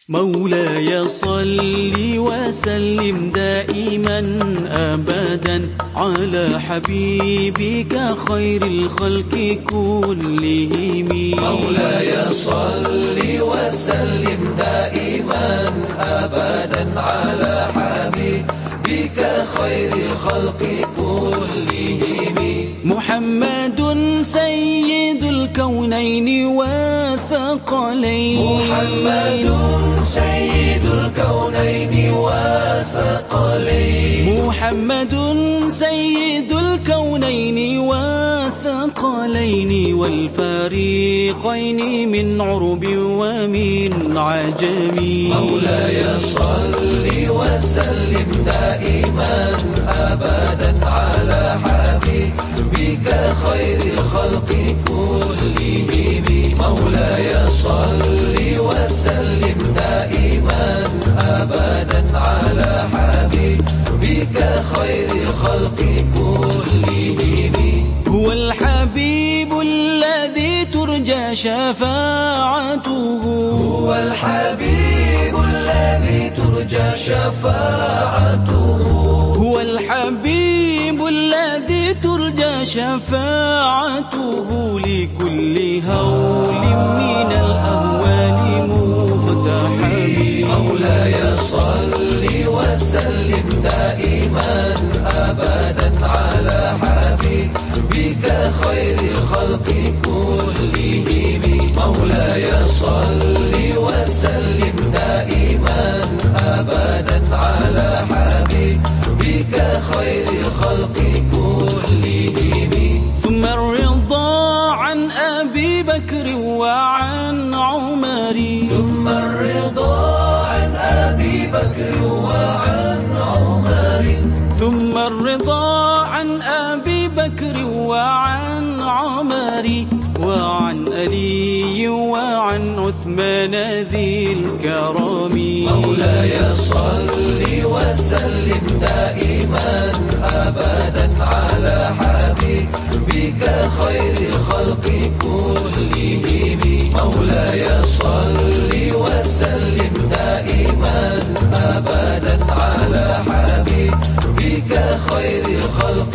مولاي صل وسلم دائما أبدا على حبيبك خير الخلق كلهم. مولاي صل وسلم دائما أبدا على حبيبك خير الخلق كلهم. محمد سيد الكونين والثقلين. محمد سيد الكونين والثقلين. محمد سيد الكونين والثقلين والفريقين من عرب ومن عجم. مولاي صل وسلم دائما أبدا على حبيبك خير الخلق كلهم. مولاي صل وسلم دائما أبدا على حبيبك خير الخلق كلهم. هو الحبيب الذي ترجى شفاعته. هو الحبيب الذي ترجى شفاعته. هو الحبيب الذي ترجى شفاعته لكل هول من الأهوال مقتحم. مولاي صل وسلم دائما أبدا على حبيبك خير الخلق كلهم. مولاي صل وسلم دائما أبدا على حبيبك خير الخلق كلهم. ثم الرضا عن أبي بكر وعن عمر. ثم الرضا عن أبي بكر وعن عمر. ثم الرضا عن أبي بكر وعن عمر وعن علي وعن عثمان ذي الكرم. مولاي صل وسلم دائما أبدا على حبيبك خير الخلق كلهم. مولاي صل وسلم دائما أبدا على حبيبك خير الخلق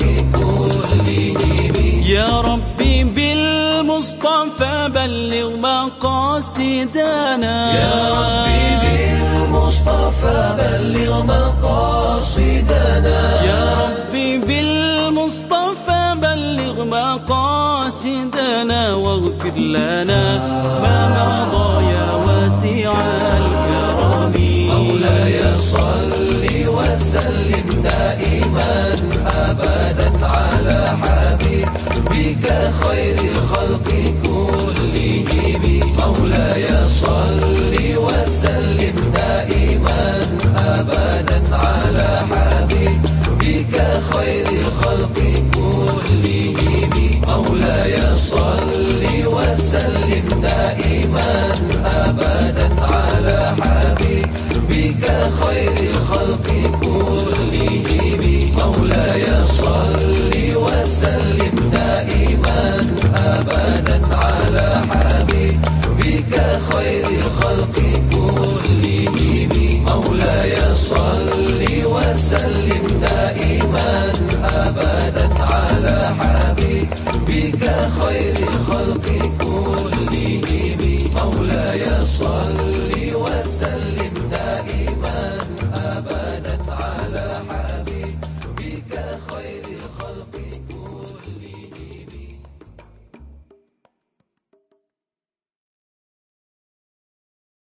كلهم. يا ربي بالمصطفى بلغ مقاصدنا. يا ربي بالمصطفى بلغ مقاصدنا. يا ربي بالمصطفى بلغ مقاصدنا واغفر لنا ما مضى يا واسع الكرم. مولاي صل وسلم دائما أبدا على حبيبك خير الخلق كلهم. مولاي صل وسلم دائما أبدا على حبيبك خير الخلق كلهم. مولاي صل وسلم دائما أبدا على حبيبك خير الخلق كلهم. مولاي صل وسلم دائما أبدا على حبيبك خير الخلق كلهم. مولاي صل وسلم دائما أبدا على حبيبك خير الخلق كلهم. مولاي صل